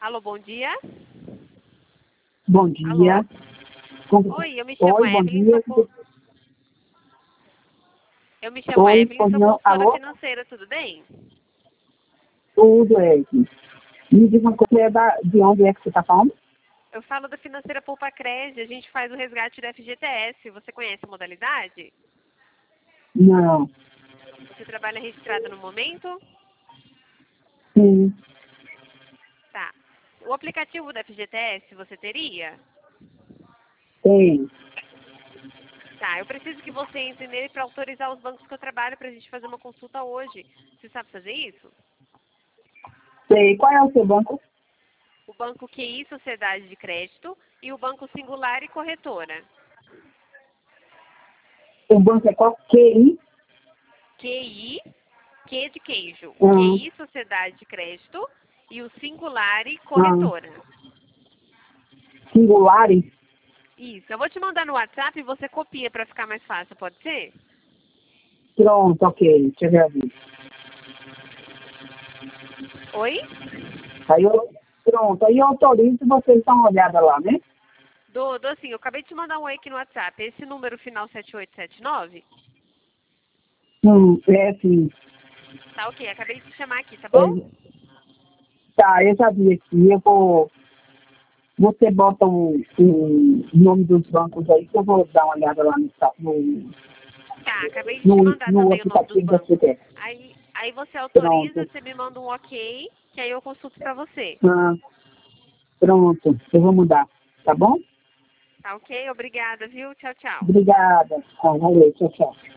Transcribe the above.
Alô, bom dia. Bom dia. Oi, eu me chamo Oi, bom Evelyn, dia. eu me chamo Oi, Evelyn, sou consultora alô? financeira, tudo bem? Tudo, Ed. Me diz uma coisa, de onde é que você está falando? Eu falo da Financeira Poupa Crédito, a gente faz o resgate da FGTS. Você conhece a modalidade? Não. Você trabalha registrada no momento? Sim, Tá. O aplicativo da FGTS você teria? tem. Tá, eu preciso que você entre nele para autorizar os bancos que eu trabalho para a gente fazer uma consulta hoje. Você sabe fazer isso? Sei. Qual é o seu banco? O Banco QI Sociedade de Crédito e o Banco Singular e Corretora. O banco é qual? QI? QI, Q de queijo. O Uhum. QI Sociedade de Crédito e o Singular e Ah, Corretora. Singulares? Isso, eu vou te mandar no WhatsApp e você copia para ficar mais fácil, pode ser? Pronto, ok. Te agradeço. Oi? Pronto, aí eu autorizo e vocês dão uma olhada lá, né? Dou sim, eu acabei de te mandar um oi aqui no WhatsApp. Esse número final 7879? É assim. Tá ok, acabei de te chamar aqui, tá bom? É, tá, eu já vi aqui. Eu vou. Você bota o nome dos bancos aí que eu vou dar uma olhada lá Tá, acabei de te mandar no também o nome dos aplicativo da bancos. CPF. Aí você autoriza, Pronto. você me manda um ok, que aí eu consulto pra você. Ah, pronto. Eu vou mudar. Tá bom? Tá ok? Obrigada, viu? Tchau, tchau. Obrigada. Valeu. Tchau, tchau.